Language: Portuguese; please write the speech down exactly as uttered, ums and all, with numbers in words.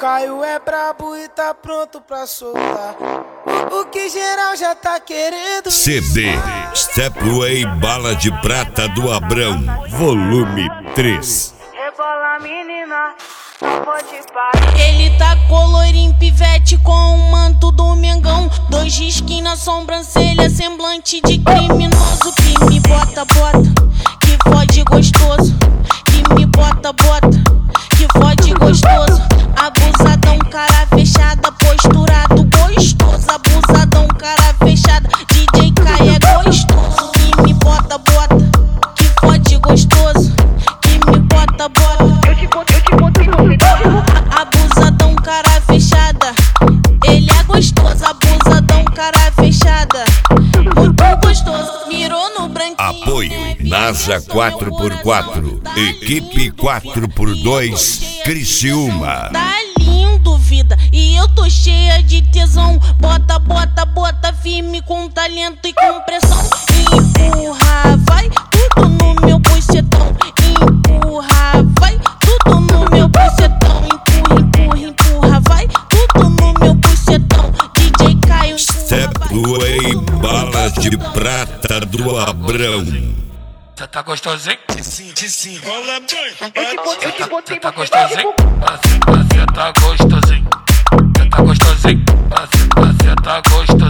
Caio é brabo e tá pronto pra soltar o, o que geral já tá querendo. C D Stepway Bala de Prata do Abrão, volume três. Rebola menina, não pode parar. Ele tá colorinho pivete com o manto do Mengão, dois risquinhos na sobrancelha, semblante de criminoso. Que me bota, bota, que fode gostoso. Que me bota, bota, que fode gostoso. Abusadão, cara fechada, posturado gostoso. Abusadão, cara fechada, D J Caio é gostoso. Que me bota, bota, que fode gostoso. Que me bota, bota, Eu te boto, eu te boto em convidado. abusadão, cara fechada, ele é gostoso. Abusadão, cara fechada, muito gostoso. Mirou no branquinho. Apoio NASA quatro por quatro, equipe quatro por dois, Criciúma. Tá lindo, vida, e eu tô cheia de tesão. Bota, bota, bota firme com talento e com pressão. Empurra, vai tudo no meu bucetão. Empurra, vai tudo no meu bucetão. Empurra, empurra, empurra, vai tudo no meu bucetão. D J Caio, empurra, vai. Stepway Bala de Prata do Abrão. Cê tá gostosinho? Sim, sim. Eu te boto, eu te boto Cê em tá convidado. gostosinho? Cê tá gostosinho? Cê tá gostosinho? Cê tá gostosinho?